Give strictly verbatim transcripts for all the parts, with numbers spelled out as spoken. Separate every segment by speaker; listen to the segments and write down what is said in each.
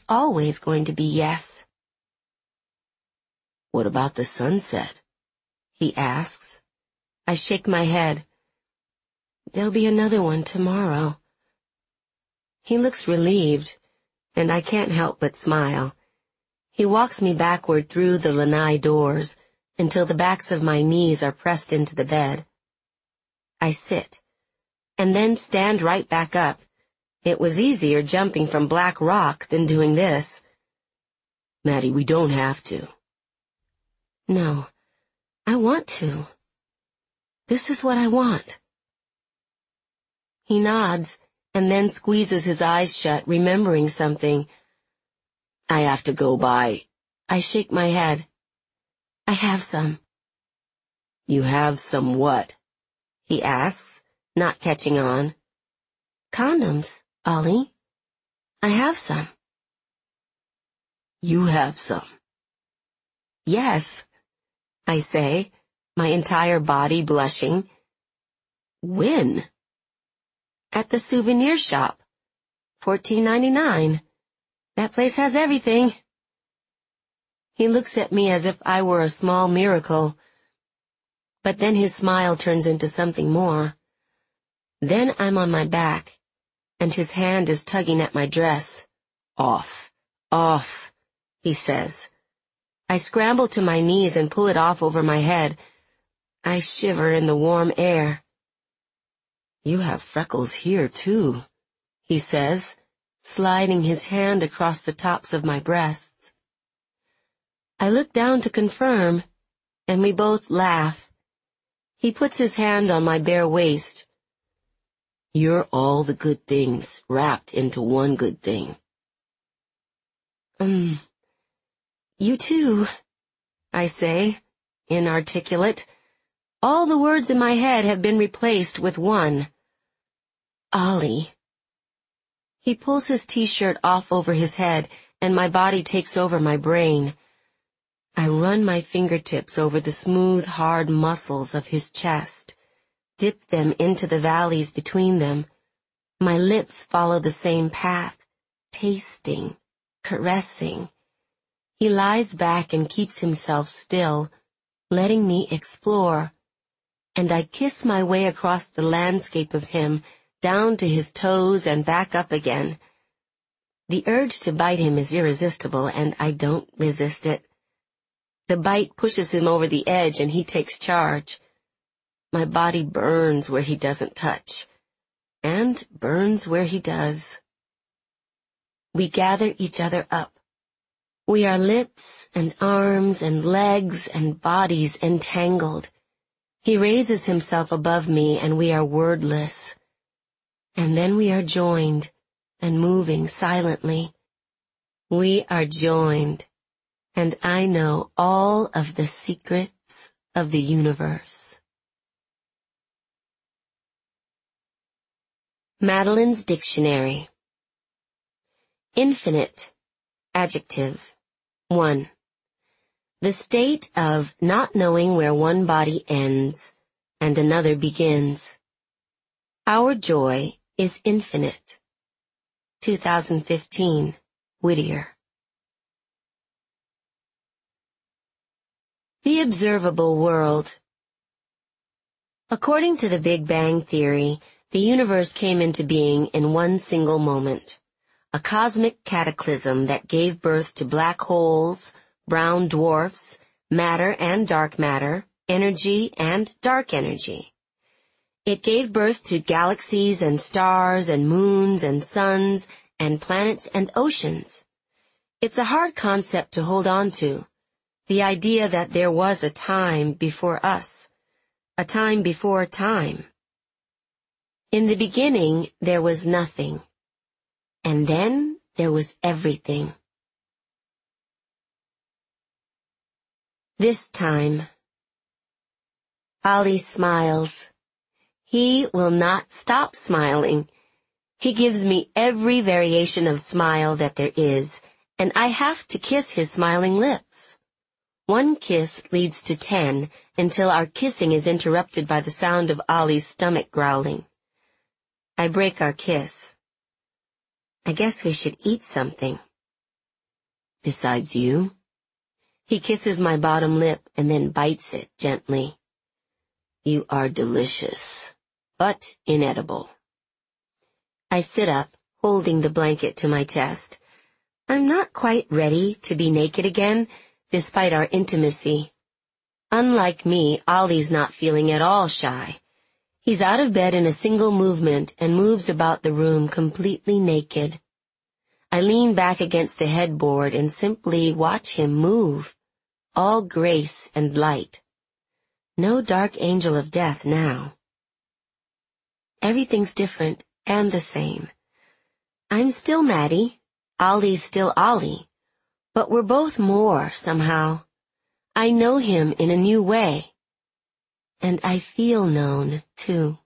Speaker 1: always going to be yes.
Speaker 2: What about the sunset?
Speaker 1: He asks. I shake my head. There'll be another one tomorrow. He looks relieved, and I can't help but smile. He walks me backward through the lanai doors until the backs of my knees are pressed into the bed. I sit, and then stand right back up. It was easier jumping from black rock than doing this.
Speaker 2: Maddie, we don't have to.
Speaker 1: No, I want to. This is what I want. He nods, and then squeezes his eyes shut, remembering something.
Speaker 2: I have to go by.
Speaker 1: I shake my head. I have some.
Speaker 2: You have some what?
Speaker 1: He asks, not catching on. Condoms, Ollie. I have some.
Speaker 2: You have some.
Speaker 1: Yes, I say, my entire body blushing.
Speaker 2: When?
Speaker 1: At the souvenir shop. fourteen ninety-nine. That place has everything. He looks at me as if I were a small miracle. But then his smile turns into something more. Then I'm on my back, and his hand is tugging at my dress.
Speaker 2: Off,
Speaker 1: Off, he says. I scramble to my knees and pull it off over my head. I shiver in the warm air.
Speaker 2: You have freckles here, too,
Speaker 1: he says, sliding his hand across the tops of my breasts. I look down to confirm, and we both laugh. He puts his hand on my bare waist.
Speaker 2: You're all the good things wrapped into one good thing.
Speaker 1: Um, you too, I say, inarticulate. All the words in my head have been replaced with one. Ollie. He pulls his t-shirt off over his head, and my body takes over my brain. I run my fingertips over the smooth, hard muscles of his chest, dip them into the valleys between them. My lips follow the same path, tasting, caressing. He lies back and keeps himself still, letting me explore, and I kiss my way across the landscape of him, down to his toes and back up again. The urge to bite him is irresistible, and I don't resist it. The bite pushes him over the edge, and he takes charge. My body burns where he doesn't touch, and burns where he does. We gather each other up. We are lips and arms and legs and bodies entangled. He raises himself above me, and we are wordless. And then we are joined, and moving silently. We are joined, and I know all of the secrets of the universe. Madeline's Dictionary. Infinite. Adjective. one. The state of not knowing where one body ends and another begins. Our joy is infinite. two thousand fifteen, Whittier. The observable world. According to the Big Bang Theory, the universe came into being in one single moment, a cosmic cataclysm that gave birth to black holes, brown dwarfs, matter and dark matter, energy and dark energy. It gave birth to galaxies and stars and moons and suns and planets and oceans. It's a hard concept to hold on to, the idea that there was a time before us, a time before time. In the beginning, there was nothing, and then there was everything. This time, Ollie smiles. He will not stop smiling. He gives me every variation of smile that there is, and I have to kiss his smiling lips. One kiss leads to ten, until our kissing is interrupted by the sound of Ollie's stomach growling. I break our kiss. I guess we should eat something.
Speaker 2: Besides you?
Speaker 1: He kisses my bottom lip and then bites it gently.
Speaker 2: You are delicious, but inedible.
Speaker 1: I sit up, holding the blanket to my chest. I'm not quite ready to be naked again, despite our intimacy. Unlike me, Ollie's not feeling at all shy. He's out of bed in a single movement and moves about the room completely naked. I lean back against the headboard and simply watch him move, all grace and light. No dark angel of death now. Everything's different and the same. I'm still Maddie, Ollie's still Ollie, but we're both more somehow. I know him in a new way, and I feel known too.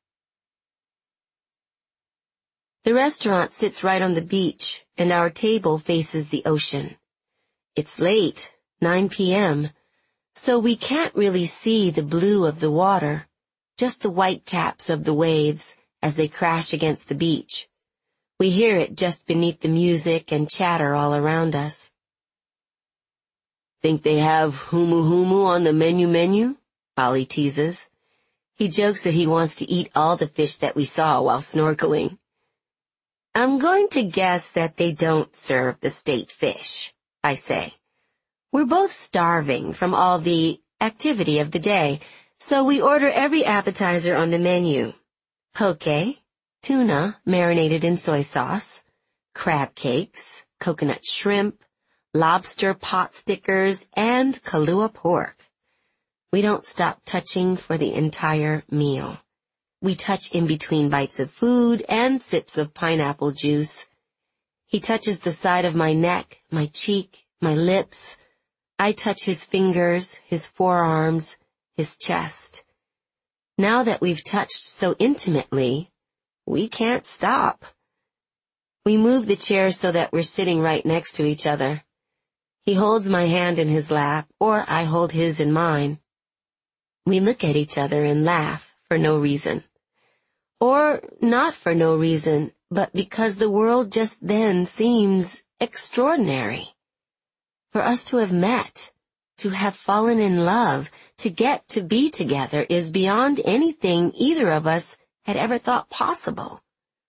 Speaker 1: The restaurant sits right on the beach, and our table faces the ocean. It's late, nine p.m., so we can't really see the blue of the water, just the white caps of the waves as they crash against the beach. We hear it just beneath the music and chatter all around us.
Speaker 2: Think they have humu humu on the menu menu? Ollie teases.
Speaker 1: He jokes that he wants to eat all the fish that we saw while snorkeling. I'm going to guess that they don't serve the state fish, I say. We're both starving from all the activity of the day, so we order every appetizer on the menu. Poke, tuna marinated in soy sauce, crab cakes, coconut shrimp, lobster pot stickers, and Kahlua pork. We don't stop touching for the entire meal. We touch in between bites of food and sips of pineapple juice. He touches the side of my neck, my cheek, my lips. I touch his fingers, his forearms, his chest. Now that we've touched so intimately, we can't stop. We move the chairs so that we're sitting right next to each other. He holds my hand in his lap, or I hold his in mine. We look at each other and laugh for no reason. Or not for no reason, but because the world just then seems extraordinary. For us to have met, to have fallen in love, to get to be together is beyond anything either of us had ever thought possible.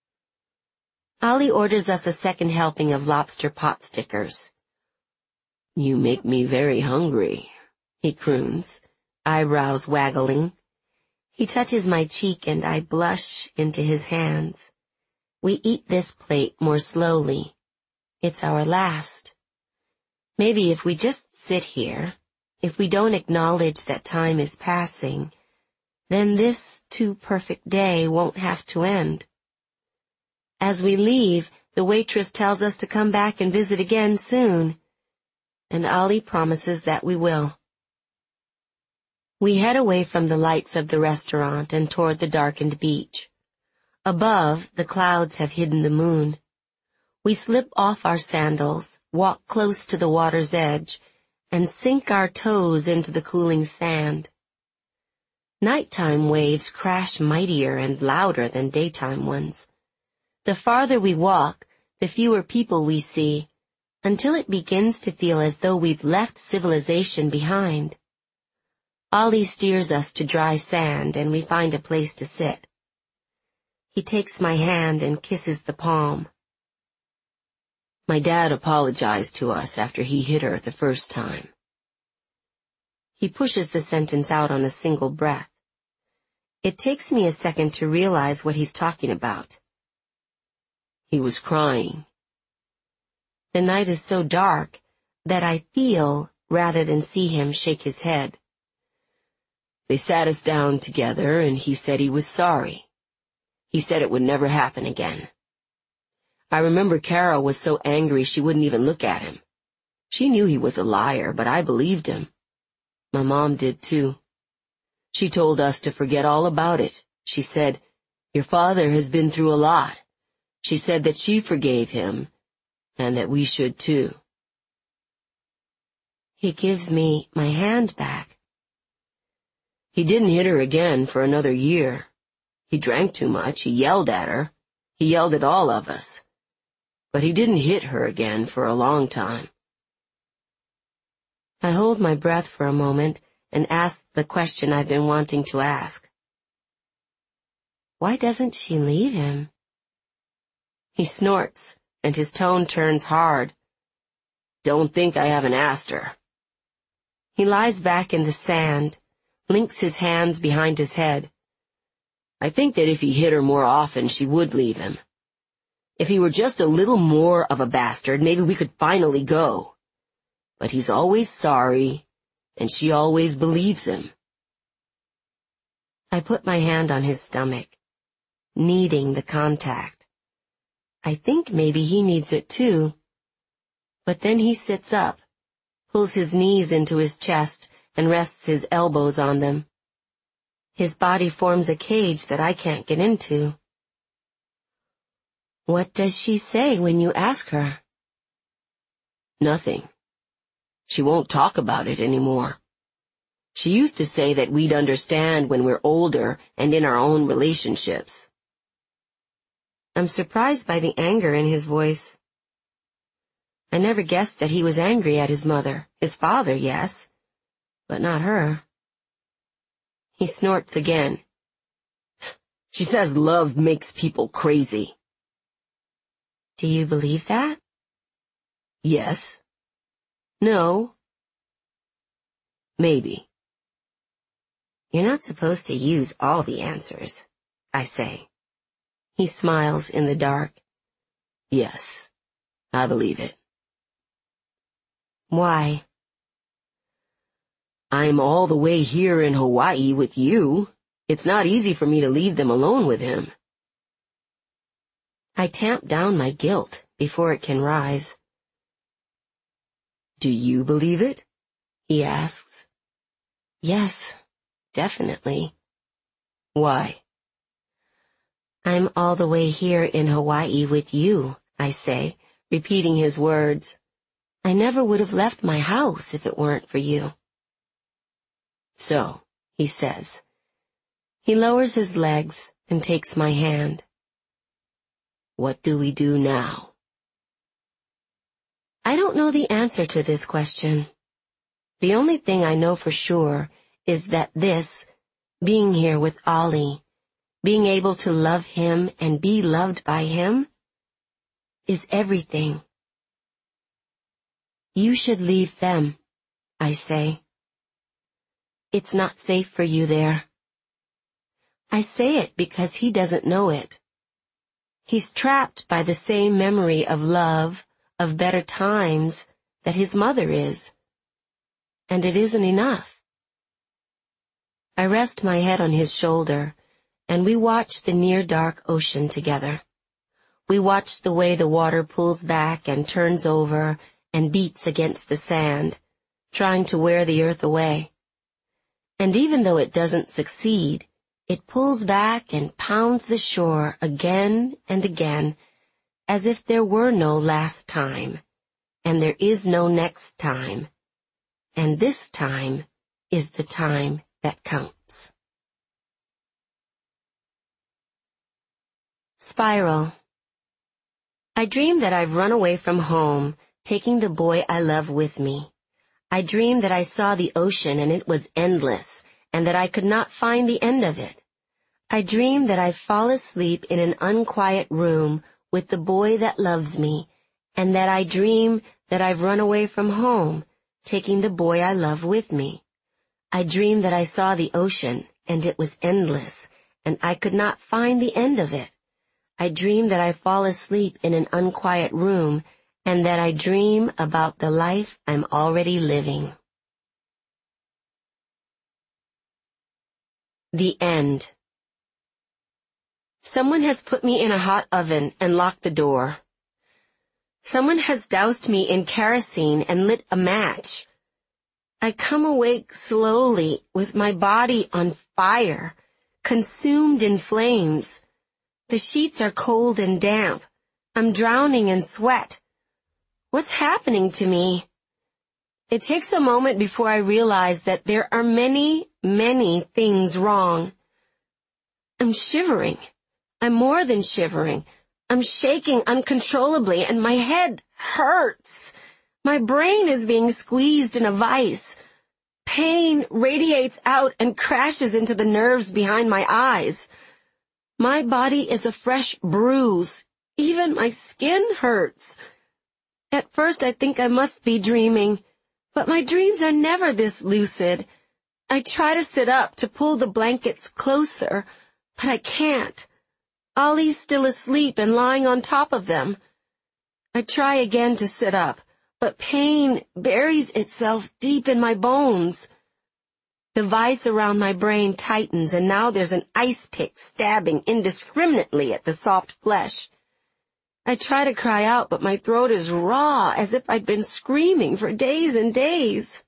Speaker 1: Ollie orders us a second helping of lobster pot stickers.
Speaker 2: You make me very hungry,
Speaker 1: he croons, eyebrows waggling. He touches my cheek and I blush into his hands. We eat this plate more slowly. It's our last. Maybe if we just sit here, if we don't acknowledge that time is passing, then this too perfect day won't have to end. As we leave, the waitress tells us to come back and visit again soon, and Ollie promises that we will. We head away from the lights of the restaurant and toward the darkened beach. Above, the clouds have hidden the moon. We slip off our sandals, walk close to the water's edge, and sink our toes into the cooling sand. Nighttime waves crash mightier and louder than daytime ones. The farther we walk, the fewer people we see, until it begins to feel as though we've left civilization behind. Ollie steers us to dry sand, and we find a place to sit. He takes my hand and kisses the palm.
Speaker 2: My dad apologized to us after he hit her the first time.
Speaker 1: He pushes the sentence out on a single breath. It takes me a second to realize what he's talking about.
Speaker 2: He was crying.
Speaker 1: The night is so dark that I feel rather than see him shake his head.
Speaker 2: They sat us down together and he said he was sorry. He said it would never happen again. I remember Carol was so angry she wouldn't even look at him. She knew he was a liar, but I believed him. My mom did too. She told us to forget all about it. She said, "Your father has been through a lot." She said that she forgave him, and that we should too.
Speaker 1: He gives me my hand back.
Speaker 2: He didn't hit her again for another year. He drank too much, he yelled at her, he yelled at all of us. But he didn't hit her again for a long time.
Speaker 1: I hold my breath for a moment and ask the question I've been wanting to ask. Why doesn't she leave him? He snorts, and his tone turns hard. Don't think I haven't asked her. He lies back in the sand, links his hands behind his head. I think that if he hit her more often, she would leave him. If he were just a little more of a bastard, maybe we could finally go. But he's always sorry, and she always believes him. I put my hand on his stomach, needing the contact. I think maybe he needs it too. But then he sits up, pulls his knees into his chest, and rests his elbows on them. His body forms a cage that I can't get into. What does she say when you ask her? Nothing. She won't talk about it anymore. She used to say that we'd understand when we're older and in our own relationships. I'm surprised by the anger in his voice. I never guessed that he was angry at his mother. His father, yes, but not her. He snorts again. She says love makes people crazy. Do you believe that? Yes. No. Maybe. You're not supposed to use all the answers, I say. He smiles in the dark. Yes, I believe it. Why? I'm all the way here in Hawaii with you. It's not easy for me to leave them alone with him. I tamp down my guilt before it can rise. Do you believe it? He asks. Yes, definitely. Why? I'm all the way here in Hawaii with you, I say, repeating his words. I never would have left my house if it weren't for you. So, he says. He lowers his legs and takes my hand. What do we do now? I don't know the answer to this question. The only thing I know for sure is that this, being here with Ollie, being able to love him and be loved by him, is everything. You should leave them, I say. It's not safe for you there. I say it because he doesn't know it. He's trapped by the same memory of love, of better times, that his mother is. And it isn't enough. I rest my head on his shoulder, and we watch the near-dark ocean together. We watch the way the water pulls back and turns over and beats against the sand, trying to wear the earth away. And even though it doesn't succeed, it pulls back and pounds the shore again and again, as if there were no last time, and there is no next time, and this time is the time that counts. Spiral. I dream that I've run away from home, taking the boy I love with me. I dream that I saw the ocean and it was endless, and that I could not find the end of it. I dream that I fall asleep in an unquiet room with the boy that loves me, and that I dream that I've run away from home, taking the boy I love with me. I dream that I saw the ocean, and it was endless, and I could not find the end of it. I dream that I fall asleep in an unquiet room, and that I dream about the life I'm already living. The end. Someone has put me in a hot oven and locked the door. Someone has doused me in kerosene and lit a match. I come awake slowly with my body on fire, consumed in flames. The sheets are cold and damp. I'm drowning in sweat. What's happening to me? It takes a moment before I realize that there are many, many things wrong. I'm shivering. I'm more than shivering. I'm shaking uncontrollably, and my head hurts. My brain is being squeezed in a vice. Pain radiates out and crashes into the nerves behind my eyes. My body is a fresh bruise. Even my skin hurts. At first I think I must be dreaming, but my dreams are never this lucid. I try to sit up to pull the blankets closer, but I can't. Ollie's still asleep and lying on top of them. I try again to sit up, but pain buries itself deep in my bones. The vice around my brain tightens, and now there's an ice pick stabbing indiscriminately at the soft flesh. I try to cry out, but my throat is raw, as if I'd been screaming for days and days.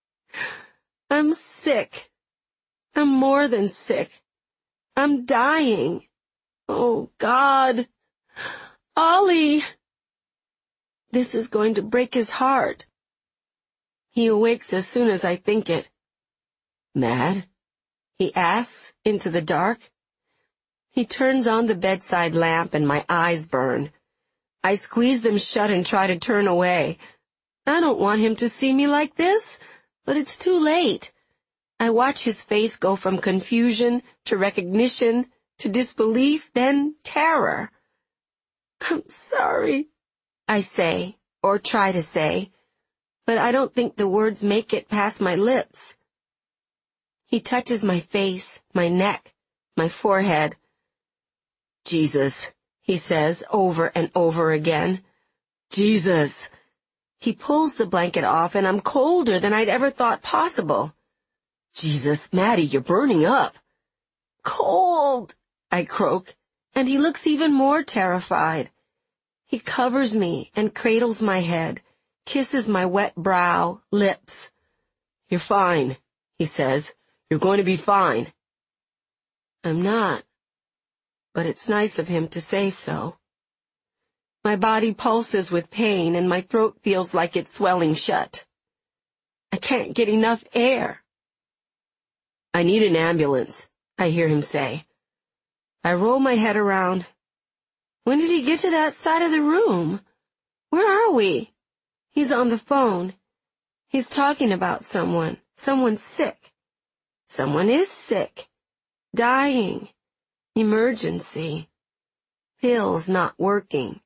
Speaker 1: I'm sick. I'm more than sick. I'm dying. Oh, God. Ollie! This is going to break his heart. He awakes as soon as I think it.
Speaker 2: Mad?
Speaker 1: He asks into the dark. He turns on the bedside lamp and my eyes burn. I squeeze them shut and try to turn away. I don't want him to see me like this, but it's too late. I watch his face go from confusion to recognition to disbelief, then terror. I'm sorry, I say, or try to say, but I don't think the words make it past my lips. He touches my face, my neck, my forehead.
Speaker 2: Jesus,
Speaker 1: he says over and over again.
Speaker 2: Jesus.
Speaker 1: He pulls the blanket off, and I'm colder than I'd ever thought possible.
Speaker 2: Jesus, Maddie, you're burning up.
Speaker 1: Cold, I croak, and he looks even more terrified. He covers me and cradles my head, kisses my wet brow, lips.
Speaker 2: You're fine, he says. You're going to be fine.
Speaker 1: I'm not, but it's nice of him to say so. My body pulses with pain, and my throat feels like it's swelling shut. I can't get enough air.
Speaker 2: I need an ambulance,
Speaker 1: I hear him say. I roll my head around. When did he get to that side of the room? Where are we? He's on the phone. He's talking about someone. Someone sick. Someone is sick. Dying. Emergency. Pills not working.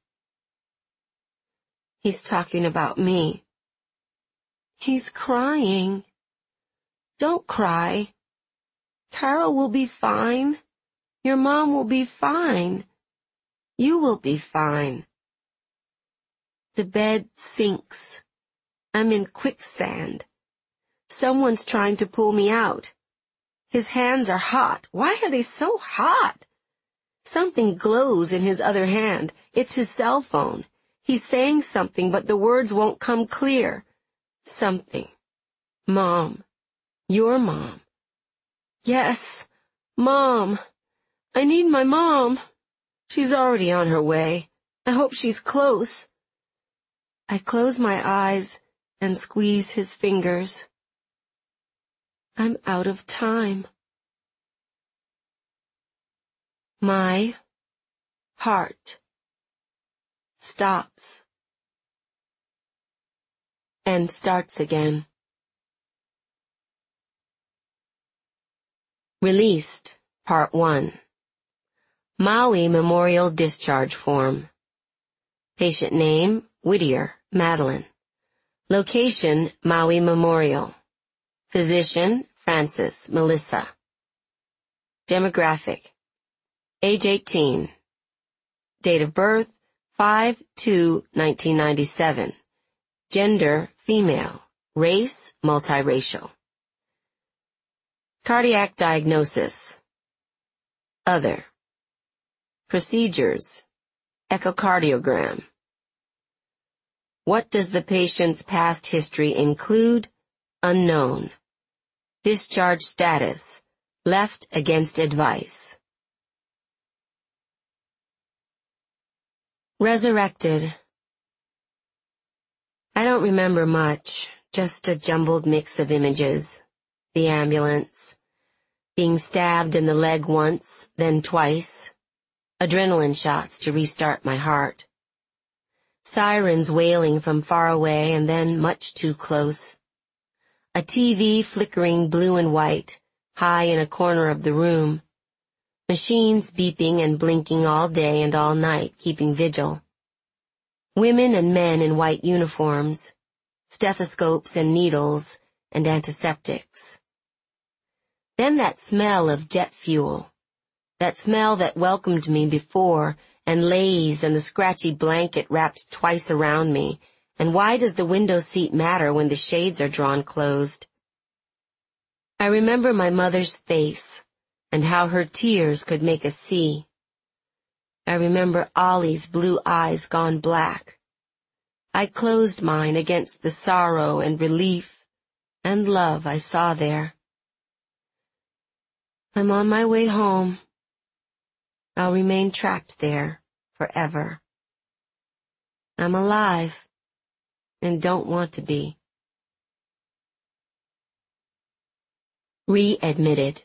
Speaker 1: He's talking about me. He's crying. Don't cry. Carol will be fine. Your mom will be fine. You will be fine. The bed sinks. I'm in quicksand. Someone's trying to pull me out. His hands are hot. Why are they so hot? Something glows in his other hand. It's his cell phone. He's saying something, but the words won't come clear. Something. Mom. Your mom. Yes, Mom. I need my mom. She's already on her way. I hope she's close. I close my eyes and squeeze his fingers. I'm out of time. My heart stops and starts again. Released, Part one. Maui Memorial Discharge Form. Patient name, Whittier, Madeline. Location, Maui Memorial. Physician, Francis, Melissa. Demographic, age eighteen. Date of birth, five two nineteen ninety-seven. Gender, female. Race, multiracial. Cardiac diagnosis. Other. Procedures. Echocardiogram. What does the patient's past history include? Unknown. Discharge status. Left against advice. Resurrected. I don't remember much, just a jumbled mix of images. The ambulance. Being stabbed in the leg once, then twice. Adrenaline shots to restart my heart. Sirens wailing from far away and then much too close. A T V flickering blue and white, high in a corner of the room. Machines beeping and blinking all day and all night, keeping vigil. Women and men in white uniforms, stethoscopes and needles and antiseptics. Then that smell of jet fuel, that smell that welcomed me before, and Lay's and the scratchy blanket wrapped twice around me, and why does the window seat matter when the shades are drawn closed? I remember my mother's face, and how her tears could make us see. I remember Ollie's blue eyes gone black. I closed mine against the sorrow and relief and love I saw there. I'm on my way home. I'll remain trapped there forever. I'm alive and don't want to be. Readmitted.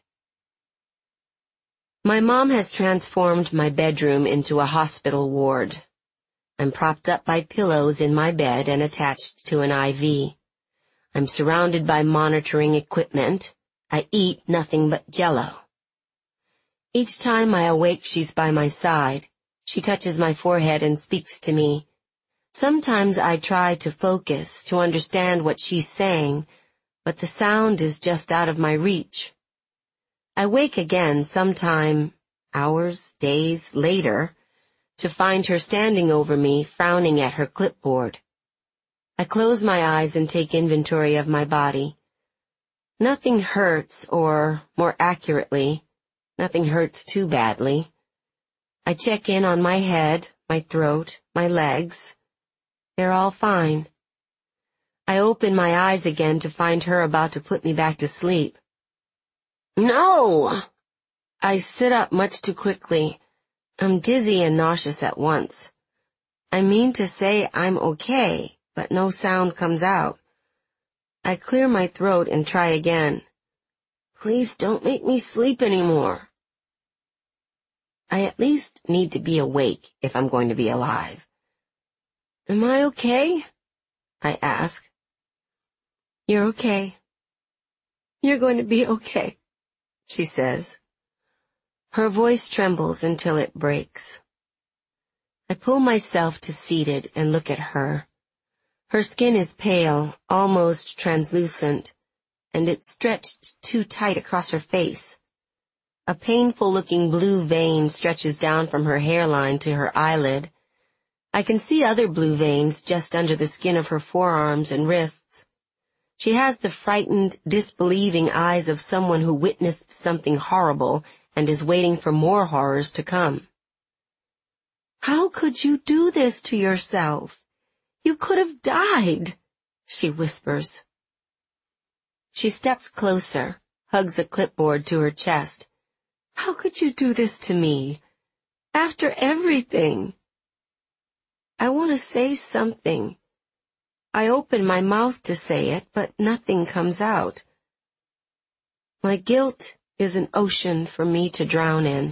Speaker 1: My mom has transformed my bedroom into a hospital ward. I'm propped up by pillows in my bed and attached to an I V. I'm surrounded by monitoring equipment. I eat nothing but Jell-O. Each time I awake, she's by my side. She touches my forehead and speaks to me. Sometimes I try to focus, to understand what she's saying, but the sound is just out of my reach. I wake again sometime, hours, days later, to find her standing over me, frowning at her clipboard. I close my eyes and take inventory of my body. Nothing hurts, or, more accurately, nothing hurts too badly. I check in on my head, my throat, my legs. They're all fine. I open my eyes again to find her about to put me back to sleep. No! I sit up much too quickly. I'm dizzy and nauseous at once. I mean to say I'm okay, but no sound comes out. I clear my throat and try again. Please don't make me sleep anymore. I at least need to be awake if I'm going to be alive. Am I okay? I ask. You're okay. You're going to be okay, she says. Her voice trembles until it breaks. I pull myself to seated and look at her. Her skin is pale, almost translucent, and it's stretched too tight across her face. A painful-looking blue vein stretches down from her hairline to her eyelid. I can see other blue veins just under the skin of her forearms and wrists. She has the frightened, disbelieving eyes of someone who witnessed something horrible and is waiting for more horrors to come. How could you do this to yourself? You could have died, she whispers. She steps closer, hugs a clipboard to her chest. How could you do this to me? After everything. I want to say something. I open my mouth to say it, but nothing comes out. My guilt is an ocean for me to drown in.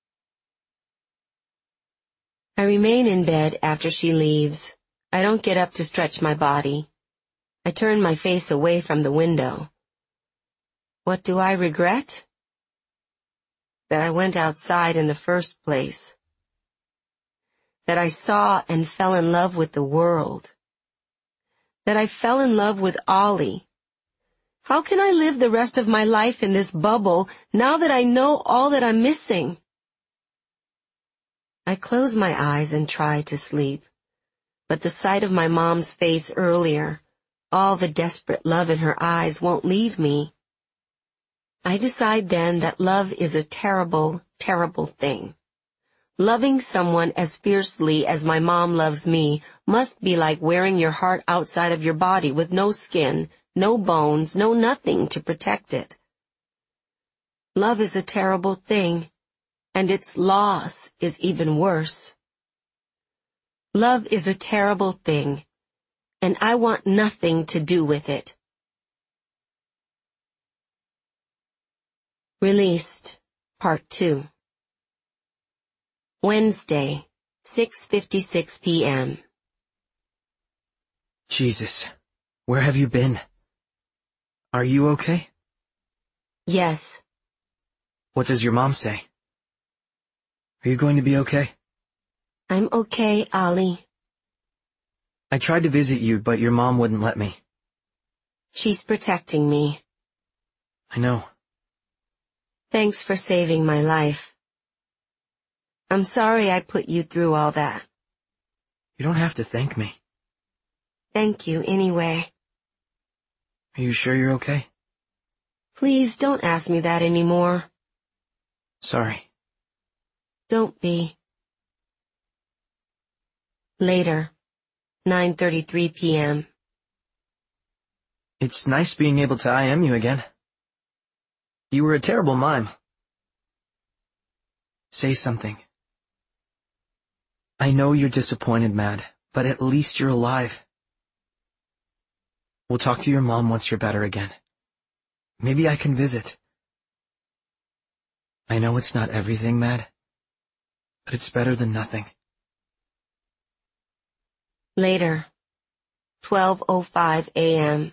Speaker 1: I remain in bed after she leaves. I don't get up to stretch my body. I turn my face away from the window. What do I regret? That I went outside in the first place. That I saw and fell in love with the world. That I fell in love with Ollie. How can I live the rest of my life in this bubble now that I know all that I'm missing? I close my eyes and try to sleep. But the sight of my mom's face earlier, all the desperate love in her eyes, won't leave me. I decide then that love is a terrible, terrible thing. Loving someone as fiercely as my mom loves me must be like wearing your heart outside of your body with no skin, no bones, no nothing to protect it. Love is a terrible thing, and its loss is even worse. Love is a terrible thing, and I want nothing to do with it. Released, Part two. Wednesday, six fifty-six p m
Speaker 3: Jesus, where have you been? Are you okay?
Speaker 1: Yes.
Speaker 3: What does your mom say? Are you going to be okay?
Speaker 1: I'm okay, Ollie.
Speaker 3: I tried to visit you, but your mom wouldn't let me.
Speaker 1: She's protecting me.
Speaker 3: I know.
Speaker 1: Thanks for saving my life. I'm sorry I put you through all that.
Speaker 3: You don't have to thank me.
Speaker 1: Thank you anyway.
Speaker 3: Are you sure you're okay?
Speaker 1: Please don't ask me that anymore.
Speaker 3: Sorry.
Speaker 1: Don't be. Later, nine thirty-three p.m.
Speaker 3: It's nice being able to I M you again. You were a terrible mime. Say something. I know you're disappointed, Mad, but at least you're alive. We'll talk to your mom once you're better again. Maybe I can visit. I know it's not everything, Mad, but it's better than nothing.
Speaker 1: Later, twelve oh five a.m.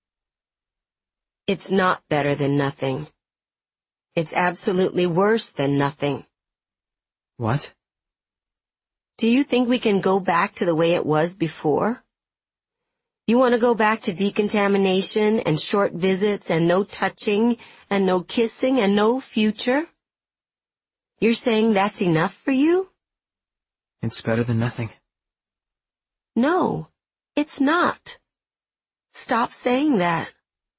Speaker 1: It's not better than nothing. It's absolutely worse than nothing.
Speaker 3: What?
Speaker 1: Do you think we can go back to the way it was before? You want to go back to decontamination and short visits and no touching and no kissing and no future? You're saying that's enough for you?
Speaker 3: It's better than nothing.
Speaker 1: No, it's not. Stop saying that.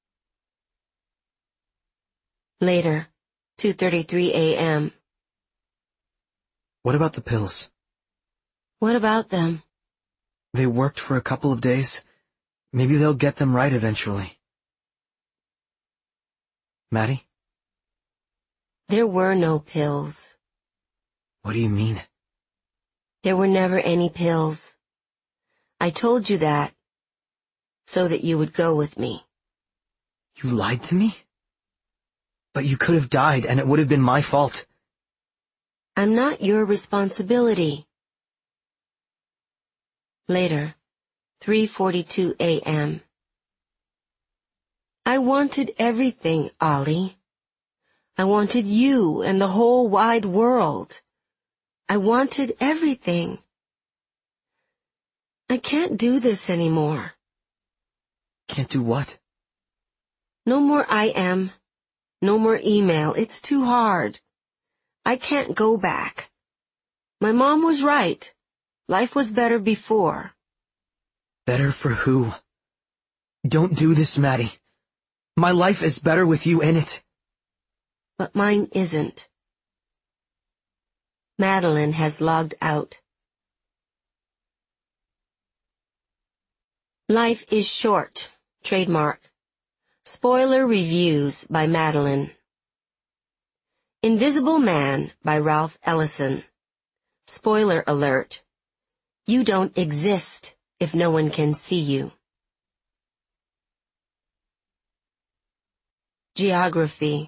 Speaker 1: Later, two thirty-three a.m.
Speaker 3: What about the pills?
Speaker 1: What about them?
Speaker 3: They worked for a couple of days. Maybe they'll get them right eventually. Maddie?
Speaker 1: There were no pills.
Speaker 3: What do you mean?
Speaker 1: There were never any pills. I told you that, so that you would go with me.
Speaker 3: You lied to me? But you could have died, and it would have been my fault.
Speaker 1: I'm not your responsibility. Later, three forty-two a.m. I wanted everything, Ollie. I wanted you and the whole wide world. I wanted everything. I can't do this anymore.
Speaker 3: Can't do what?
Speaker 1: No more I M. No more email. It's too hard. I can't go back. My mom was right. Life was better before.
Speaker 3: Better for who? Don't do this, Maddie. My life is better with you in it.
Speaker 1: But mine isn't. Madeline has logged out. Life is short. Trademark. Spoiler Reviews by Madeline. Invisible Man by Ralph Ellison. Spoiler alert. You don't exist if no one can see you. Geography.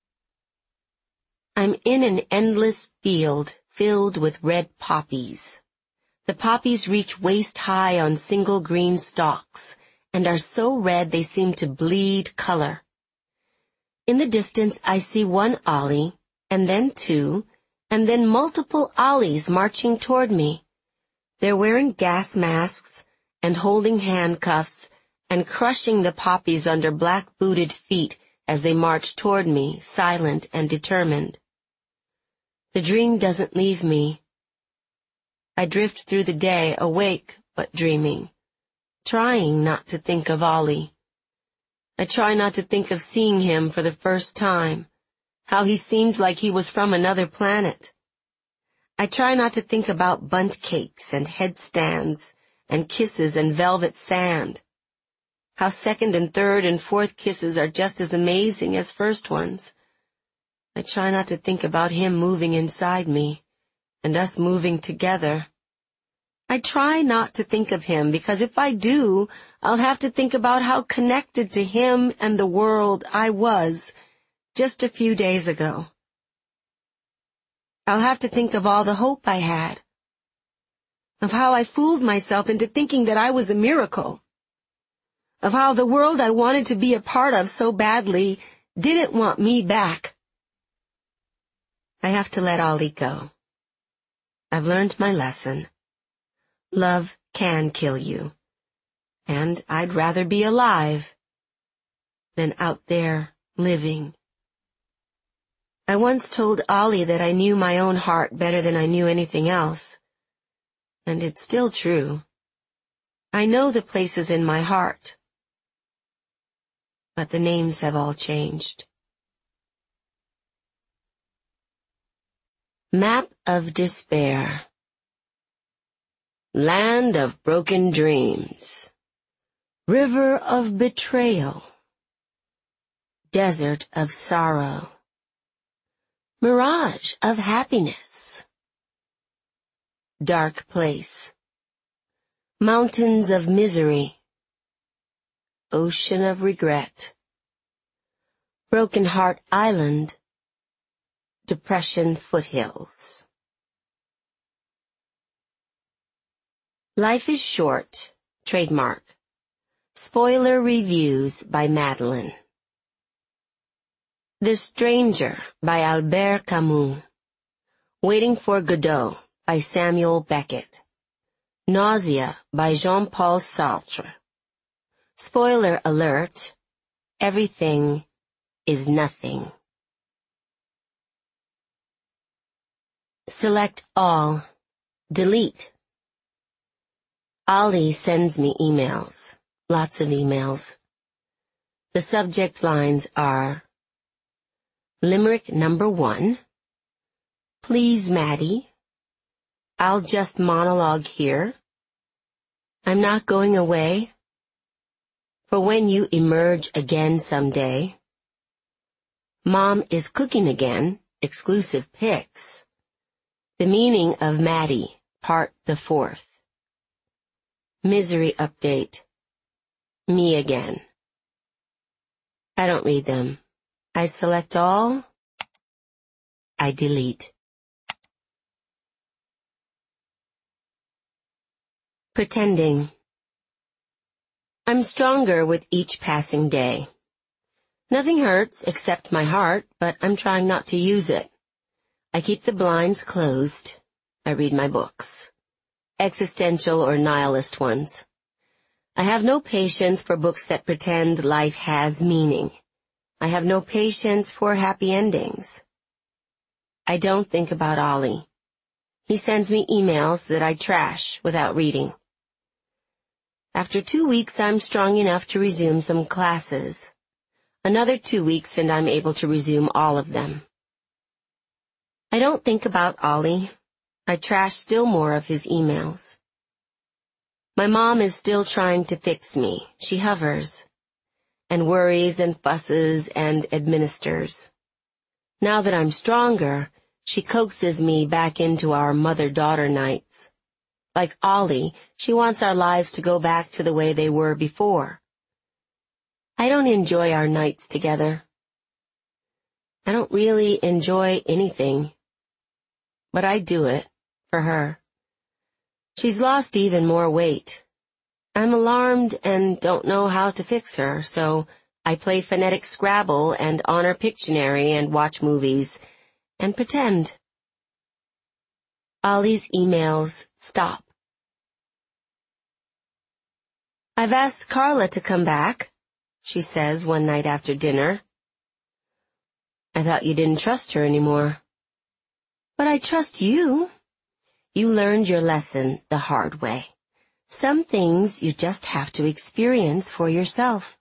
Speaker 1: I'm in an endless field filled with red poppies. The poppies reach waist high on single green stalks and are so red they seem to bleed color. In the distance I see one Ollie, and then two, and then multiple Ollies marching toward me. They're wearing gas masks and holding handcuffs and crushing the poppies under black-booted feet as they march toward me, silent and determined. The dream doesn't leave me. I drift through the day, awake but dreaming, trying not to think of Ollie. I try not to think of seeing him for the first time, how he seemed like he was from another planet. I try not to think about bundt cakes and headstands and kisses and velvet sand, how second and third and fourth kisses are just as amazing as first ones. I try not to think about him moving inside me, and us moving together. I try not to think of him, because if I do, I'll have to think about how connected to him and the world I was just a few days ago. I'll have to think of all the hope I had, of how I fooled myself into thinking that I was a miracle, of how the world I wanted to be a part of so badly didn't want me back. I have to let Ollie go. I've learned my lesson. Love can kill you, and I'd rather be alive than out there living. I once told Ollie that I knew my own heart better than I knew anything else, and it's still true. I know the places in my heart, but the names have all changed. Map of Despair. Land of broken dreams. River of betrayal. Desert of sorrow. Mirage of happiness. Dark place. Mountains of misery. Ocean of regret. Broken Heart Island. Depression foothills. Life is Short, trademark. Spoiler reviews by Madeline. The Stranger by Albert Camus. Waiting for Godot by Samuel Beckett. Nausea by Jean-Paul Sartre. Spoiler alert, everything is nothing. Select all. Delete. Ollie sends me emails. Lots of emails. The subject lines are: Limerick number one. Please, Maddie. I'll just monologue here. I'm not going away. For when you emerge again someday. Mom is cooking again. Exclusive pics. The Meaning of Maddie, part the fourth. Misery update. Me again. I don't read them. I select all. I delete. Pretending. I'm stronger with each passing day. Nothing hurts except my heart, but I'm trying not to use it. I keep the blinds closed. I read my books. Existential or nihilist ones. I have no patience for books that pretend life has meaning. I have no patience for happy endings. I don't think about Ollie. He sends me emails that I trash without reading. After two weeks, I'm strong enough to resume some classes. Another two weeks and I'm able to resume all of them. I don't think about Ollie. I trash still more of his emails. My mom is still trying to fix me. She hovers and worries and fusses and administers. Now that I'm stronger, she coaxes me back into our mother-daughter nights. Like Ollie, she wants our lives to go back to the way they were before. I don't enjoy our nights together. I don't really enjoy anything, but I do it for her. She's lost even more weight. I'm alarmed and don't know how to fix her, so I play phonetic Scrabble and honor Pictionary and watch movies and pretend. Ollie's emails stop. I've asked Carla to come back, she says one night after dinner. I thought you didn't trust her anymore. But I trust you. You learned your lesson the hard way. Some things you just have to experience for yourself.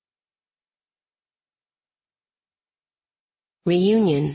Speaker 1: Reunion.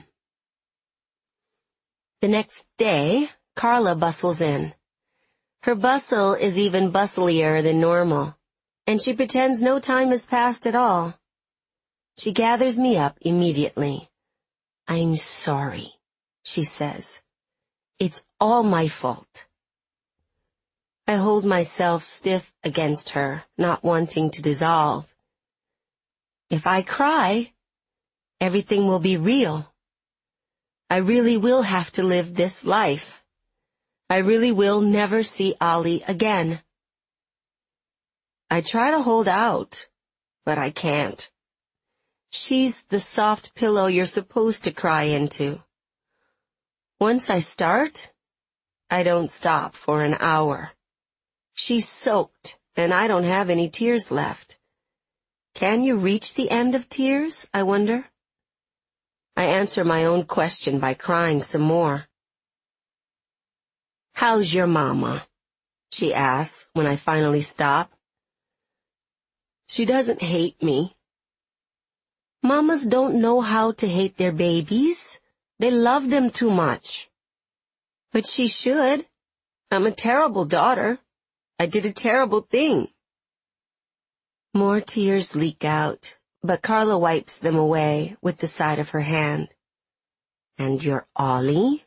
Speaker 1: The next day, Carla bustles in. Her bustle is even bustlier than normal, and she pretends no time has passed at all. She gathers me up immediately. I'm sorry, she says. It's all my fault. I hold myself stiff against her, not wanting to dissolve. If I cry, everything will be real. I really will have to live this life. I really will never see Ollie again. I try to hold out, but I can't. She's the soft pillow you're supposed to cry into. Once I start, I don't stop for an hour. She's soaked, and I don't have any tears left. Can you reach the end of tears, I wonder? I answer my own question by crying some more. "How's your mama?" she asks when I finally stop. She doesn't hate me. Mamas don't know how to hate their babies. They love them too much. But she should. I'm a terrible daughter. I did a terrible thing. More tears leak out, but Carla wipes them away with the side of her hand. "And your Ollie?"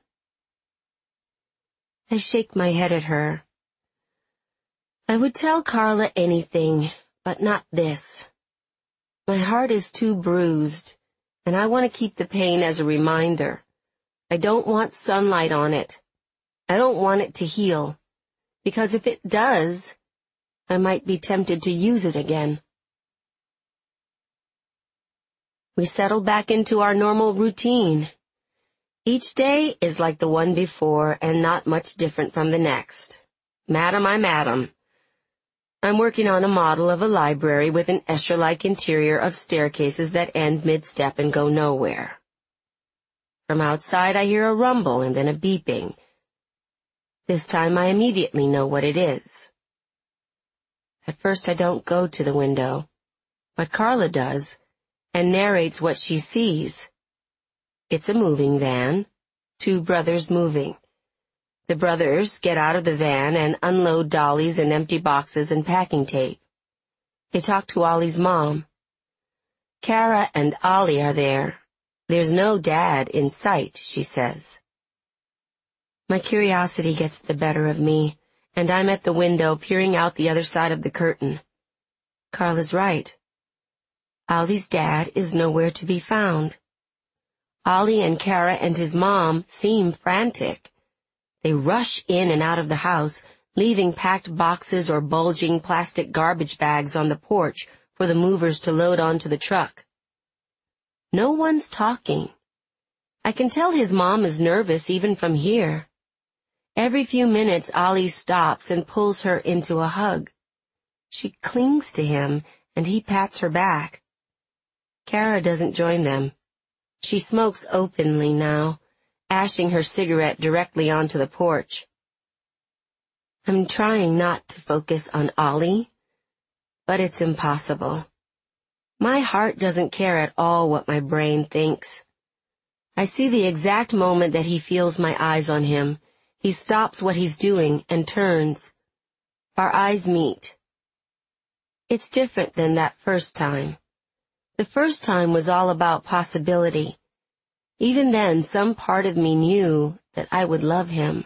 Speaker 1: I shake my head at her. I would tell Carla anything, but not this. My heart is too bruised, and I want to keep the pain as a reminder. I don't want sunlight on it. I don't want it to heal, because if it does, I might be tempted to use it again. We settle back into our normal routine. Each day is like the one before and not much different from the next. Madam, I'm Adam. I'm working on a model of a library with an Escher-like interior of staircases that end mid-step and go nowhere. From outside I hear a rumble and then a beeping. This time I immediately know what it is. At first I don't go to the window, but Carla does, and narrates what she sees. It's a moving van, two brothers moving. The brothers get out of the van and unload dollies and empty boxes and packing tape. They talk to Ollie's mom. Kara and Ollie are there. There's no dad in sight, she says. My curiosity gets the better of me, and I'm at the window peering out the other side of the curtain. Carla's right. Ollie's dad is nowhere to be found. Ollie and Kara and his mom seem frantic. They rush in and out of the house, leaving packed boxes or bulging plastic garbage bags on the porch for the movers to load onto the truck. No one's talking. I can tell his mom is nervous even from here. Every few minutes, Ollie stops and pulls her into a hug. She clings to him, and he pats her back. Kara doesn't join them. She smokes openly now, ashing her cigarette directly onto the porch. I'm trying not to focus on Ollie, but it's impossible. My heart doesn't care at all what my brain thinks. I see the exact moment that he feels my eyes on him. He stops what he's doing and turns. Our eyes meet. It's different than that first time. The first time was all about possibility. Even then, some part of me knew that I would love him.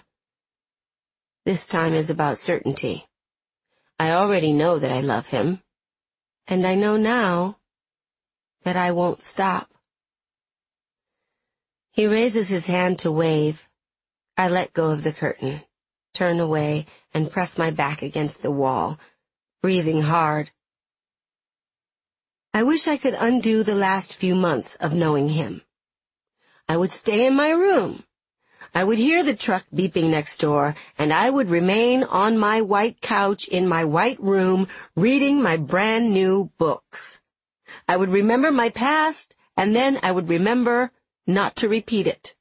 Speaker 1: This time is about certainty. I already know that I love him, and I know now that I won't stop. He raises his hand to wave. I let go of the curtain, turn away, and press my back against the wall, breathing hard. I wish I could undo the last few months of knowing him. I would stay in my room. I would hear the truck beeping next door, and I would remain on my white couch in my white room, reading my brand new books. I would remember my past, and then I would remember not to repeat it.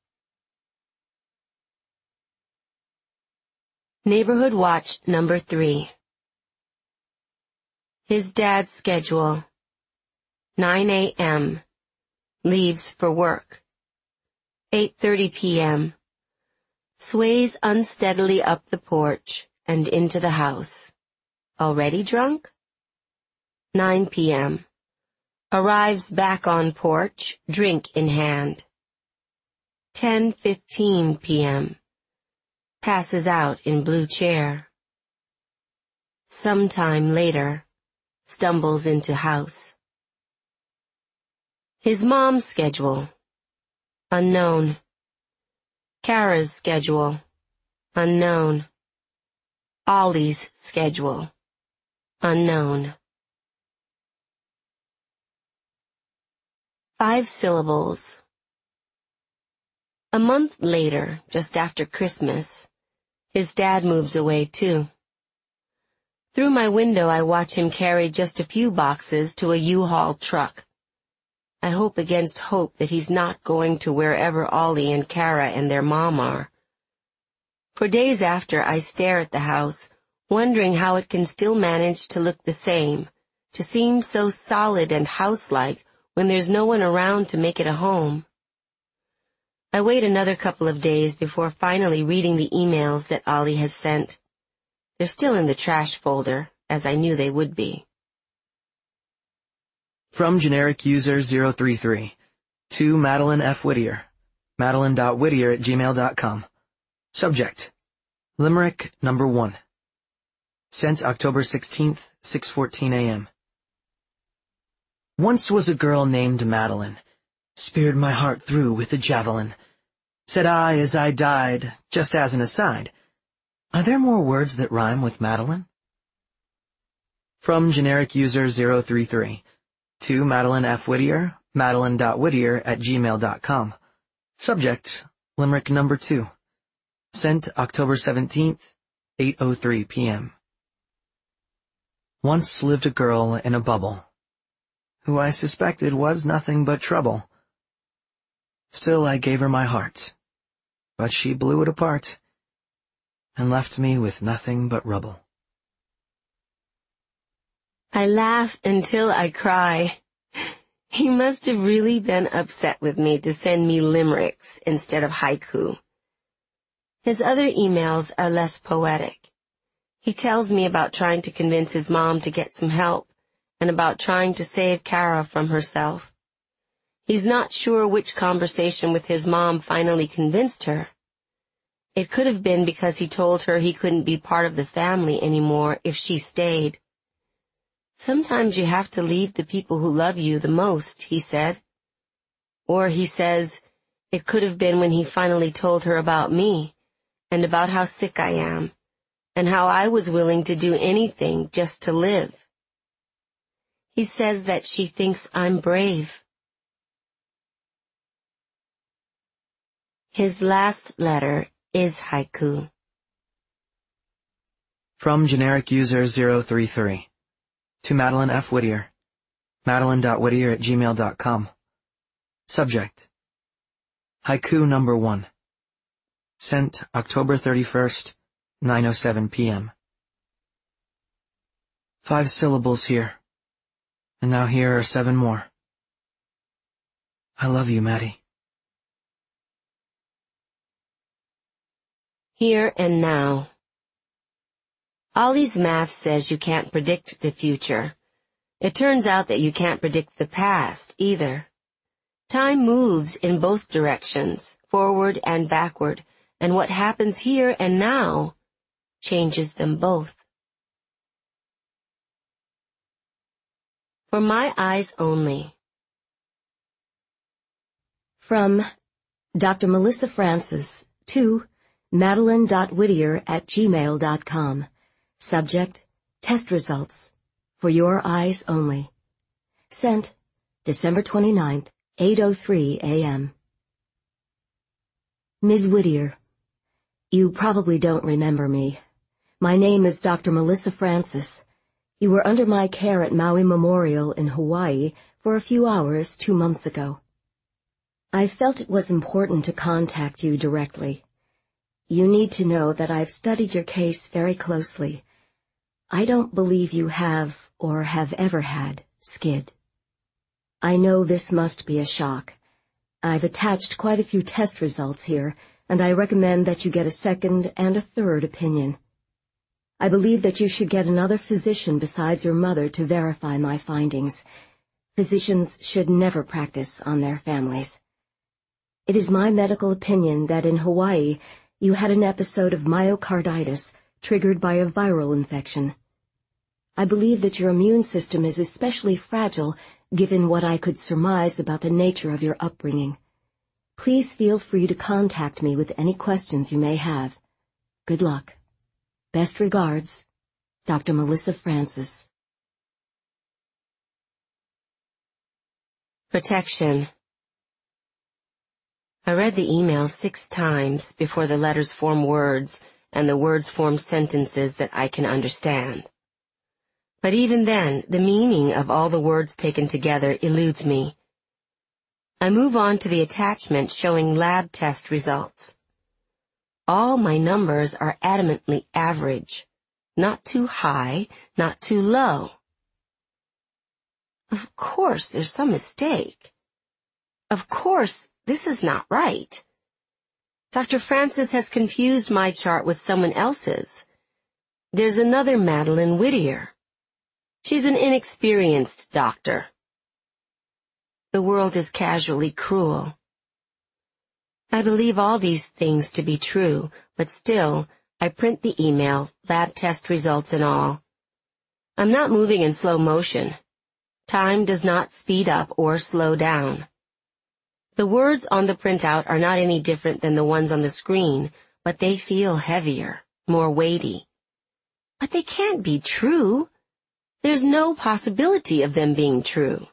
Speaker 1: Neighborhood Watch number three. His dad's schedule. nine a.m. Leaves for work. eight thirty p.m. Sways unsteadily up the porch and into the house. Already drunk? nine p.m. Arrives back on porch, drink in hand. ten fifteen p.m. Passes out in blue chair. Sometime later, stumbles into house. His mom's schedule. Unknown. Kara's schedule. Unknown. Ollie's schedule. Unknown. Five syllables. A month later, just after Christmas, his dad moves away too. Through my window I watch him carry just a few boxes to a U-Haul truck. I hope against hope that he's not going to wherever Ollie and Kara and their mom are. For days after, I stare at the house, wondering how it can still manage to look the same, to seem so solid and house-like when there's no one around to make it a home. I wait another couple of days before finally reading the emails that Ollie has sent. They're still in the trash folder, as I knew they would be.
Speaker 3: From generic user zero three three to Madeline F. Whittier, madeline dot whittier at gmail dot com. Subject: Limerick number one. Sent October sixteenth, six fourteen a m Once was a girl named Madeline, speared my heart through with a javelin. Said I as I died, just as an aside, are there more words that rhyme with Madeline? From generic user zero three three to Madeline F. Whittier, madeline dot whittier at gmail dot com. Subject: Limerick number two. Sent October seventeenth, eight oh three p m Once lived a girl in a bubble, who I suspected was nothing but trouble. Still I gave her my heart, but she blew it apart, and left me with nothing but rubble.
Speaker 1: I laugh until I cry. He must have really been upset with me to send me limericks instead of haiku. His other emails are less poetic. He tells me about trying to convince his mom to get some help, and about trying to save Kara from herself. He's not sure which conversation with his mom finally convinced her. It could have been because he told her he couldn't be part of the family anymore if she stayed. Sometimes you have to leave the people who love you the most, he said. Or he says, it could have been when he finally told her about me, and about how sick I am, and how I was willing to do anything just to live. He says that she thinks I'm brave. His last letter is haiku.
Speaker 3: From generic user zero three three to Madeline F. Whittier, madeline dot whittier at gmail dot com. Subject: Haiku number one. Sent October thirty-first, nine oh seven p m Five syllables here, and now here are seven more. I love you, Maddie.
Speaker 1: Here and now. Ollie's math says you can't predict the future. It turns out that you can't predict the past either. Time moves in both directions, forward and backward, and what happens here and now changes them both. For my eyes only.
Speaker 4: From Doctor Melissa Francis to madeline dot whittier at gmail dot com. Subject: Test results. For your eyes only. Sent December twenty-ninth, eight oh three a m Miz Whittier, you probably don't remember me. My name is Doctor Melissa Francis. You were under my care at Maui Memorial in Hawaii for a few hours two months ago. I felt it was important to contact you directly. You need to know that I've studied your case very closely. I don't believe you have, or have ever had, SCID. I know this must be a shock. I've attached quite a few test results here, and I recommend that you get a second and a third opinion. I believe that you should get another physician besides your mother to verify my findings. Physicians should never practice on their families. It is my medical opinion that in Hawaii you had an episode of myocarditis triggered by a viral infection. I believe that your immune system is especially fragile given what I could surmise about the nature of your upbringing. Please feel free to contact me with any questions you may have. Good luck. Best regards, Doctor Melissa Francis.
Speaker 1: Protection. I read the email six times before the letters form words and the words form sentences that I can understand. But even then, the meaning of all the words taken together eludes me. I move on to the attachment showing lab test results. All my numbers are adamantly average, not too high, not too low. Of course, there's some mistake. Of course, this is not right. Doctor Francis has confused my chart with someone else's. There's another Madeline Whittier. She's an inexperienced doctor. The world is casually cruel. I believe all these things to be true, but still, I print the email, lab test results and all. I'm not moving in slow motion. Time does not speed up or slow down. The words on the printout are not any different than the ones on the screen, but they feel heavier, more weighty. But they can't be true. There's no possibility of them being true.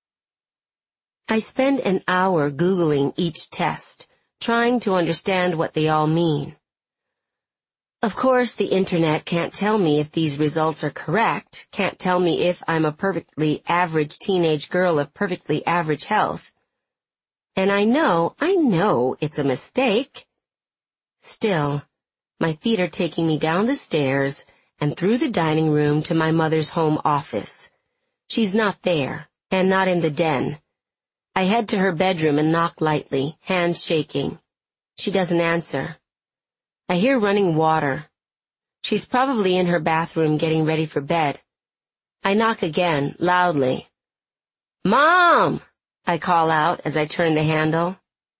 Speaker 1: I spend an hour Googling each test, trying to understand what they all mean. Of course, the internet can't tell me if these results are correct, can't tell me if I'm a perfectly average teenage girl of perfectly average health. And I know, I know it's a mistake. Still, my feet are taking me down the stairs and through the dining room to my mother's home office. She's not there, and not in the den. I head to her bedroom and knock lightly, hands shaking. She doesn't answer. I hear running water. She's probably in her bathroom getting ready for bed. I knock again, loudly. "Mom!" I call out as I turn the handle.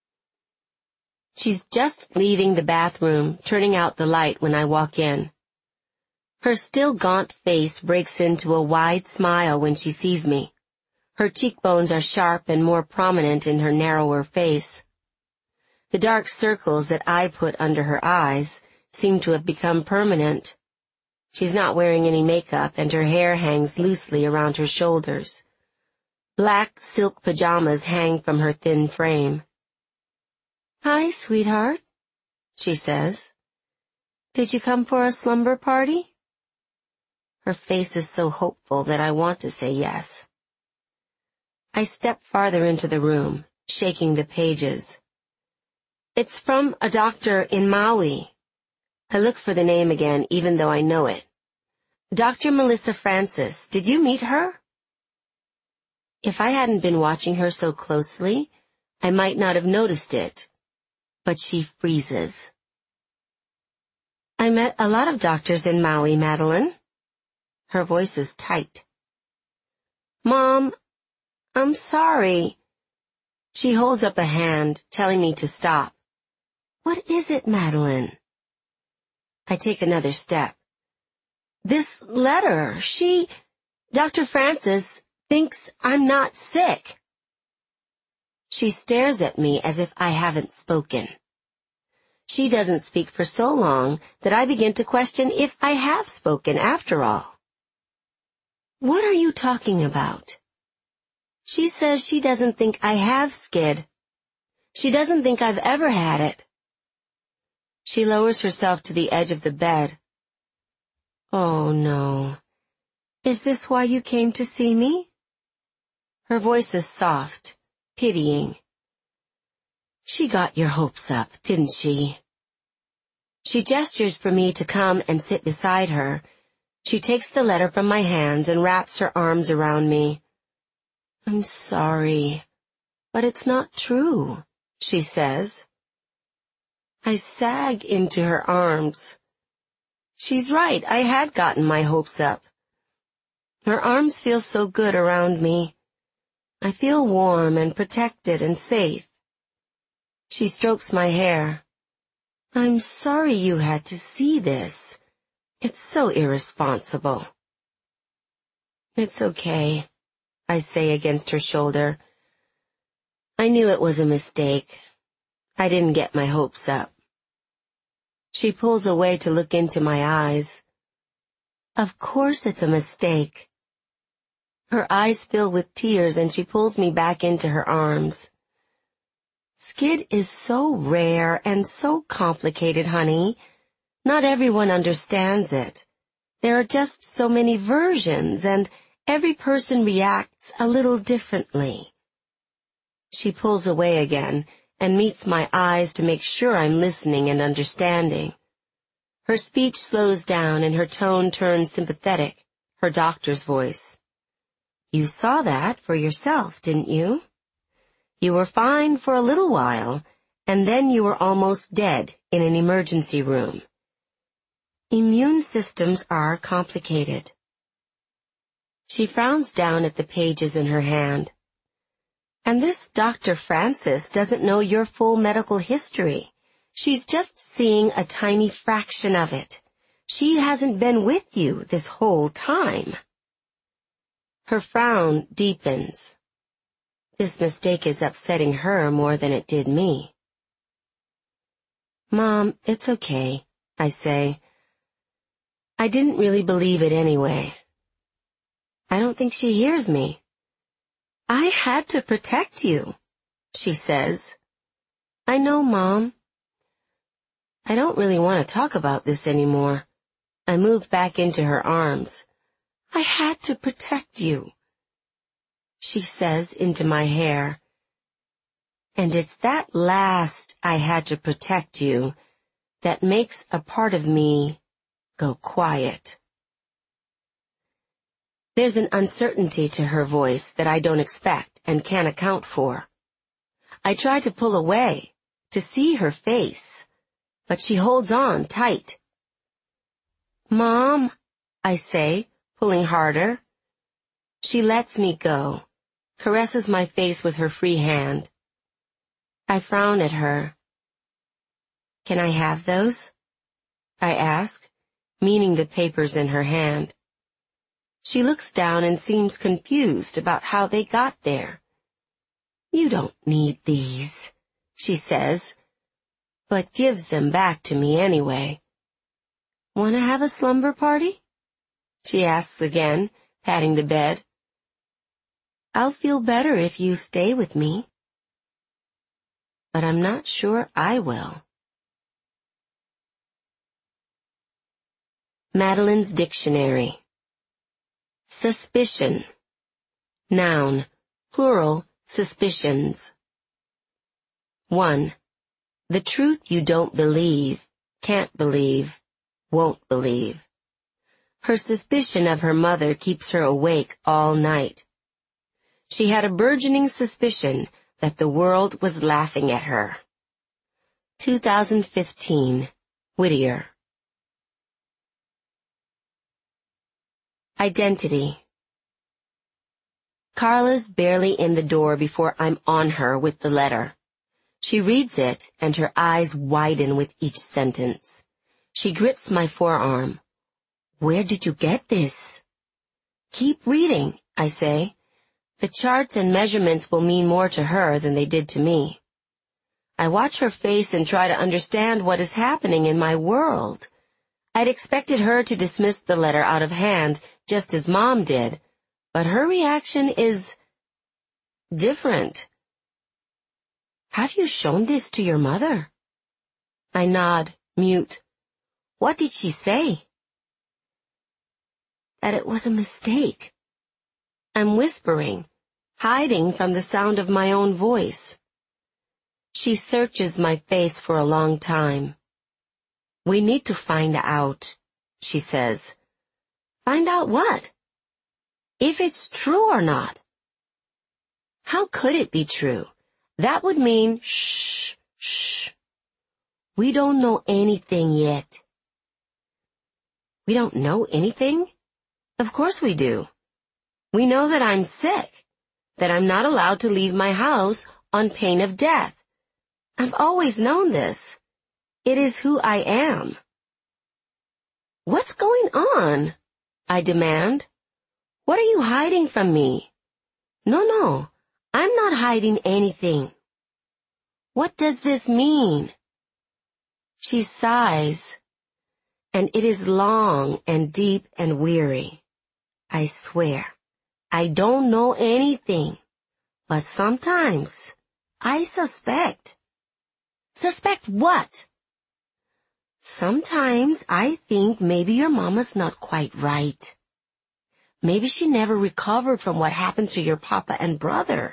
Speaker 1: She's just leaving the bathroom, turning out the light when I walk in. Her still gaunt face breaks into a wide smile when she sees me. Her cheekbones are sharp and more prominent in her narrower face. The dark circles that I put under her eyes seem to have become permanent. She's not wearing any makeup, and her hair hangs loosely around her shoulders. Black silk pajamas hang from her thin frame. "Hi, sweetheart," she says. "Did you come for a slumber party?" Her face is so hopeful that I want to say yes. I step farther into the room, shaking the pages. "It's from a doctor in Maui." I look for the name again, even though I know it. "Doctor Melissa Francis. Did you meet her?" If I hadn't been watching her so closely, I might not have noticed it. But she freezes. "I met a lot of doctors in Maui, Madeline." Her voice is tight. "Mom, I'm sorry." She holds up a hand, telling me to stop. "What is it, Madeline?" I take another step. "This letter, she, Doctor Francis, thinks I'm not sick." She stares at me as if I haven't spoken. She doesn't speak for so long that I begin to question if I have spoken after all. "What are you talking about?" She says she doesn't think I have skid. She doesn't think I've ever had it. She lowers herself to the edge of the bed. "Oh, no. Is this why you came to see me?" Her voice is soft, pitying. "She got your hopes up, didn't she?" She gestures for me to come and sit beside her. She takes the letter from my hands and wraps her arms around me. "I'm sorry, but it's not true," she says. I sag into her arms. She's right, I had gotten my hopes up. Her arms feel so good around me. I feel warm and protected and safe. She strokes my hair. "I'm sorry you had to see this. It's so irresponsible." "It's okay," I say against her shoulder. "I knew it was a mistake. I didn't get my hopes up." She pulls away to look into my eyes. "Of course it's a mistake." Her eyes fill with tears and she pulls me back into her arms. Skid is so rare and so complicated, honey. Not everyone understands it. There are just so many versions, and every person reacts a little differently. She pulls away again and meets my eyes to make sure I'm listening and understanding. Her speech slows down and her tone turns sympathetic, her doctor's voice. You saw that for yourself, didn't you? You were fine for a little while, and then you were almost dead in an emergency room. Immune systems are complicated. She frowns down at the pages in her hand. And this Doctor Francis doesn't know your full medical history. She's just seeing a tiny fraction of it. She hasn't been with you this whole time. Her frown deepens. This mistake is upsetting her more than it did me. Mom, it's okay, I say. I didn't really believe it anyway. I don't think she hears me. I had to protect you, she says. I know, Mom. I don't really want to talk about this anymore. I move back into her arms. I had to protect you, she says into my hair. And it's that last I had to protect you that makes a part of me go quiet. There's an uncertainty to her voice that I don't expect and can't account for. I try to pull away, to see her face, but she holds on tight. Mom, I say, pulling harder. She lets me go, caresses my face with her free hand. I frown at her. Can I have those? I ask, meaning the papers in her hand. She looks down and seems confused about how they got there. You don't need these, she says, but gives them back to me anyway. Want to have a slumber party? She asks again, patting the bed. I'll feel better if you stay with me. But I'm not sure I will. Madeline's Dictionary. Suspicion. Noun, plural, suspicions. One. The truth you don't believe, can't believe, won't believe. Her suspicion of her mother keeps her awake all night. She had a burgeoning suspicion that the world was laughing at her. two thousand fifteen, Whittier. Identity. Carla's barely in the door before I'm on her with the letter. She reads it, and her eyes widen with each sentence. She grips my forearm. Where did you get this? Keep reading, I say. The charts and measurements will mean more to her than they did to me. I watch her face and try to understand what is happening in my world. I'd expected her to dismiss the letter out of hand, just as Mom did, but her reaction is different. Have you shown this to your mother? I nod, mute. What did she say? That it was a mistake. I'm whispering, hiding from the sound of my own voice. She searches my face for a long time. We need to find out, she says. Find out what? If it's true or not. How could it be true? That would mean shh, shh. We don't know anything yet. We don't know anything? Of course we do. We know that I'm sick, that I'm not allowed to leave my house on pain of death. I've always known this. It is who I am. What's going on? I demand. What are you hiding from me? No, no, I'm not hiding anything. What does this mean? She sighs, and it is long and deep and weary. I swear, I don't know anything, but sometimes I suspect. Suspect what? Sometimes I think maybe your mama's not quite right. Maybe she never recovered from what happened to your papa and brother.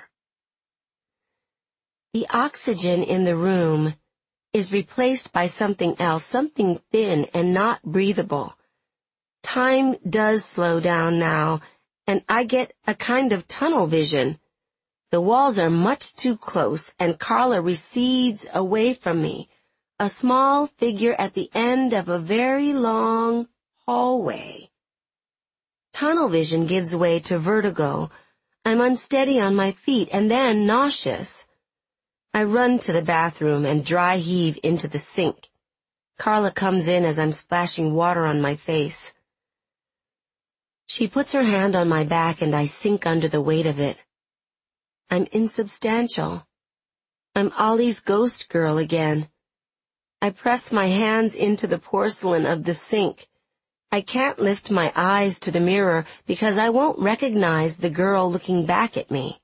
Speaker 1: The oxygen in the room is replaced by something else, something thin and not breathable. Time does slow down now, and I get a kind of tunnel vision. The walls are much too close, and Carla recedes away from me, a small figure at the end of a very long hallway. Tunnel vision gives way to vertigo. I'm unsteady on my feet and then nauseous. I run to the bathroom and dry heave into the sink. Carla comes in as I'm splashing water on my face. She puts her hand on my back and I sink under the weight of it. I'm insubstantial. I'm Ollie's ghost girl again. I press my hands into the porcelain of the sink. I can't lift my eyes to the mirror because I won't recognize the girl looking back at me.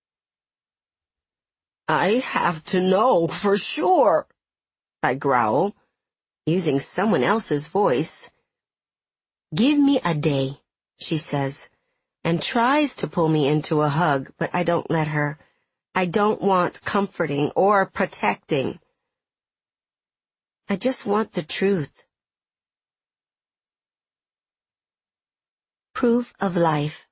Speaker 1: I have to know for sure, I growl, using someone else's voice. Give me a day, she says, and tries to pull me into a hug, but I don't let her. I don't want comforting or protecting. I just want the truth. Proof of life.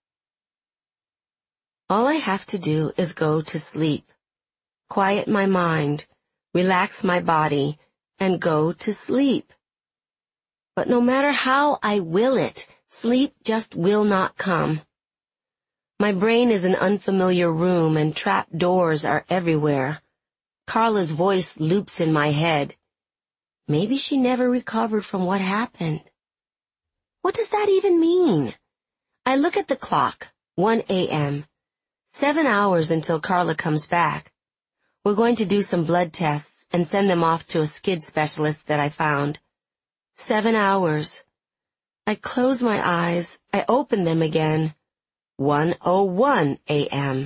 Speaker 1: All I have to do is go to sleep, quiet my mind, relax my body, and go to sleep. But no matter how I will it, sleep just will not come. My brain is an unfamiliar room and trap doors are everywhere. Carla's voice loops in my head. Maybe she never recovered from what happened. What does that even mean? I look at the clock, one a.m. Seven hours until Carla comes back. We're going to do some blood tests and send them off to a skid specialist that I found. Seven hours. I close my eyes. I open them again. one oh one a.m.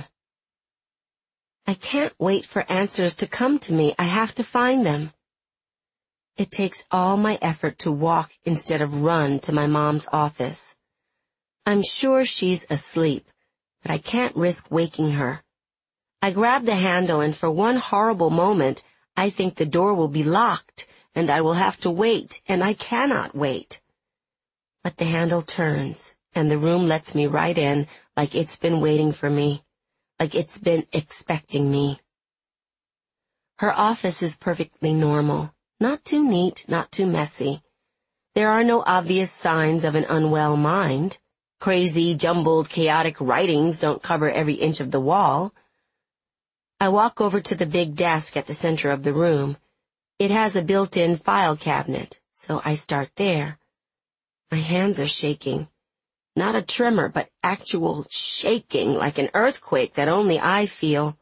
Speaker 1: I can't wait for answers to come to me. I have to find them. It takes all my effort to walk instead of run to my mom's office. I'm sure she's asleep, but I can't risk waking her. I grab the handle and for one horrible moment, I think the door will be locked and I will have to wait, and I cannot wait. But the handle turns and the room lets me right in like it's been waiting for me, like it's been expecting me. Her office is perfectly normal, not too neat, not too messy. There are no obvious signs of an unwell mind. Crazy, jumbled, chaotic writings don't cover every inch of the wall. I walk over to the big desk at the center of the room. It has a built-in file cabinet, so I start there. My hands are shaking. Not a tremor, but actual shaking, like an earthquake that only I feel.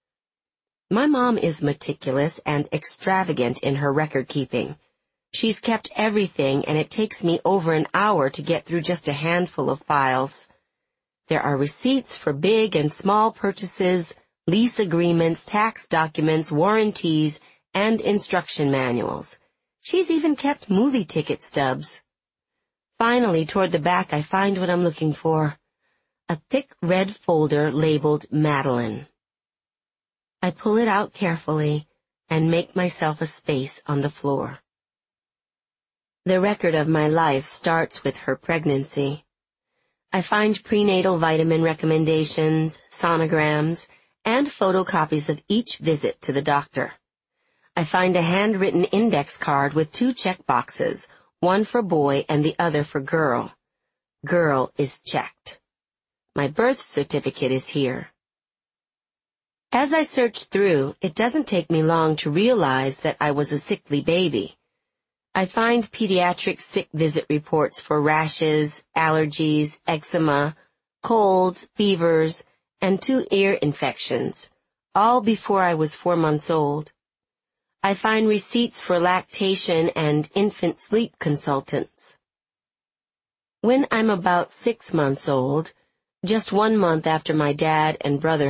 Speaker 1: My mom is meticulous and extravagant in her record-keeping. She's kept everything, and it takes me over an hour to get through just a handful of files. There are receipts for big and small purchases, lease agreements, tax documents, warranties, and instruction manuals. She's even kept movie ticket stubs. Finally, toward the back, I find what I'm looking for. A thick red folder labeled Madeline. I pull it out carefully and make myself a space on the floor. The record of my life starts with her pregnancy. I find prenatal vitamin recommendations, sonograms, and photocopies of each visit to the doctor. I find a handwritten index card with two check boxes, one for boy and the other for girl. Girl is checked. My birth certificate is here. As I search through, it doesn't take me long to realize that I was a sickly baby. I find pediatric sick visit reports for rashes, allergies, eczema, colds, fevers, and two ear infections, all before I was four months old. I find receipts for lactation and infant sleep consultants. When I'm about six months old, Just one month after my dad and brother